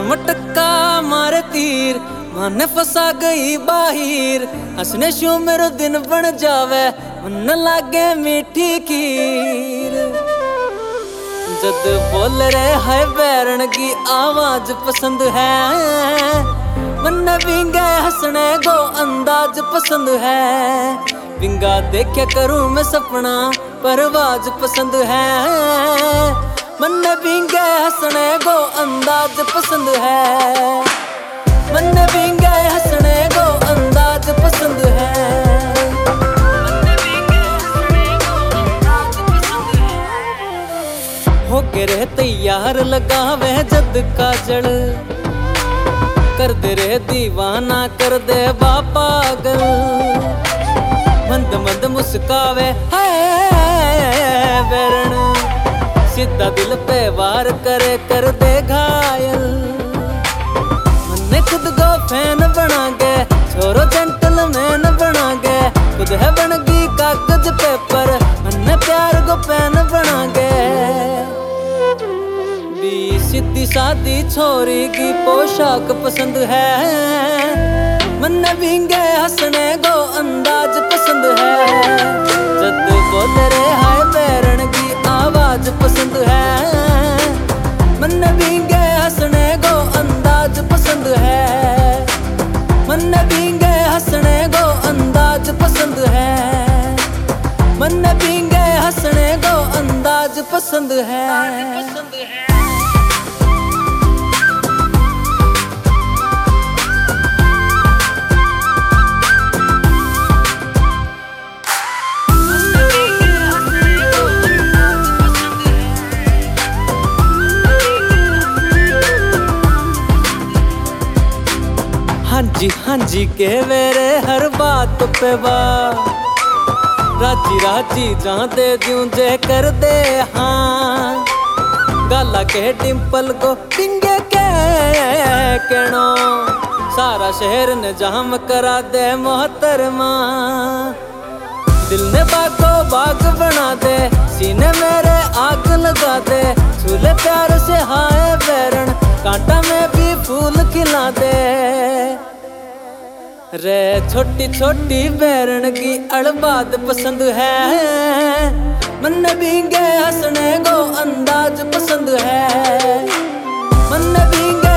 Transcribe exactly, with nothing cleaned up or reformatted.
मटका मारे तीर मन फसा गई बाहिर। हंसने शू मेरो दिन बन जावे मन लागे मीठी खीर। जद बोल रहे है बैरन की आवाज पसंद है। मन विंगा हंसने को अंदाज पसंद है। विंगा देखे करूं मैं सपना परवाज पसंद है। मन विंगा हंसने को अंदाज पसंद है। मन विंगा हंसने को अंदाज पसंद है। हो के रहे तैयार लगावे जद काजल। कर दे रे दीवाना कर दे पागल। मंद मंद मुस्कावे है बैरन। सीधा दिल पे वार करे कर दे घायल। मन्ने खुद को फैन बना गे छोरो जेंटलमैन बना गे। खुद है बन गई कागज पेपर मन्ने प्यार को पेन बना गे। सीधी सादी छोरी की पोशाक पसंद है। मन विंगे हंसने को अंदाज पसंद है। जद बोल रहे हाय बैरन की आवाज पसंद है। मन विंगे हंसने को अंदाज पसंद है। मन विंगे हंसने को अंदाज पसंद है। मन विंगे हंसने को अंदाज पसंद है। हाँ जी हाँ जी के मेरे हर बात पे बा। राजी राजी जहाँ दे दूं जे कर दे हाँ। गाला के डिम्पल को पिंगे के केनो। सारा शहर ने जाम करा दे मोहतरमा। दिल ने बागो बाग बना दे सीने मेरे आग लगा दे। छूले प्यार से हाय बैरन कांटा में भी फूल खिला दे। रे छोटी छोटी बैरन की अड़बाद पसंद है। मन विंगे हंसने को अंदाज पसंद है। मन विंगे